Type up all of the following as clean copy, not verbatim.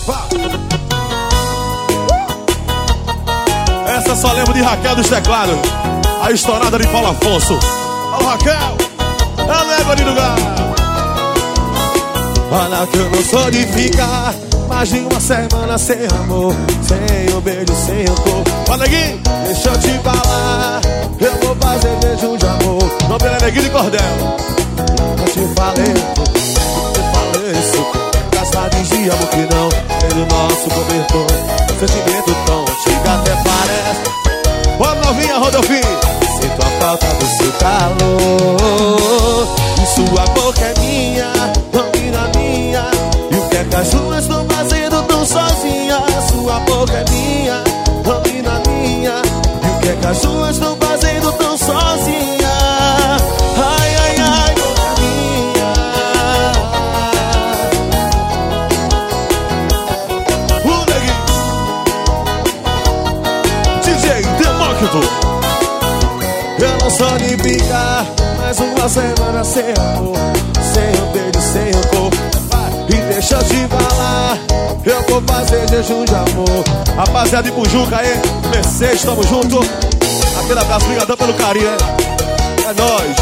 Essa só lembro de Raquel dos teclados. A estourada de Paulo Afonso. Alô, Raquel, ela é gordinho do lugar. Olha que eu não sou de ficar mais de uma semana sem amor, sem um beijo, sem o corpo. Ó, Neguinho, Deixa eu te falar, eu vou fazer beijo de amor. o nome dele é Neguinho de Cordel. Eu te falei isso. Caçadinho de amor que não tem no nosso cobertor. Sentimento tão antigo até parece. Ó, novinha Rodolfinho. Sinto a falta do seu calor. E sua boca é minha, domina minha. E o que é que as duas estão fazendo tão sozinha? Sua boca é minha, domina minha. E o que é que as duas estão fazendo tão sozinha? Ai, ai, ai, boca minha. O Neguinho DJ Demócrito. Eu não sou de ficar mais uma semana sem amor, sem um beijo, sem um corpo. E deixa eu te falar, eu vou fazer jejum de amor. Rapaziada de Pujuca aí, Mercedes, tamo junto. Aquele abraço, brigadão pelo carinho, hein? É nóis.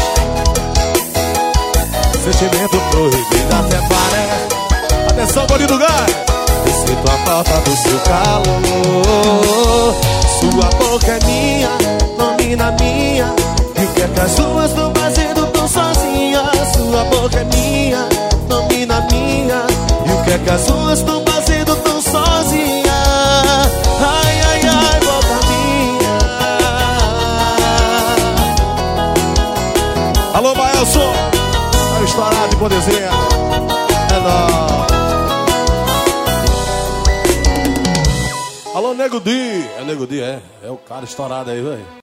Sentimento proibido até parece. Atenção, gordinho do lugar. Eu sinto a falta do seu calor. Sua boca é minha, domina minha. E o que é que as duas estão fazendo tão sozinhas? Sua boca é minha, domina minha. E o que é que as duas estão fazendo tão sozinhas? Ai, ai, ai, boca minha. Alô, Baelson. A estourada de poderzinha. É nóis. Alô, Nego Di. É Nego Di, é. É o cara estourado aí, velho.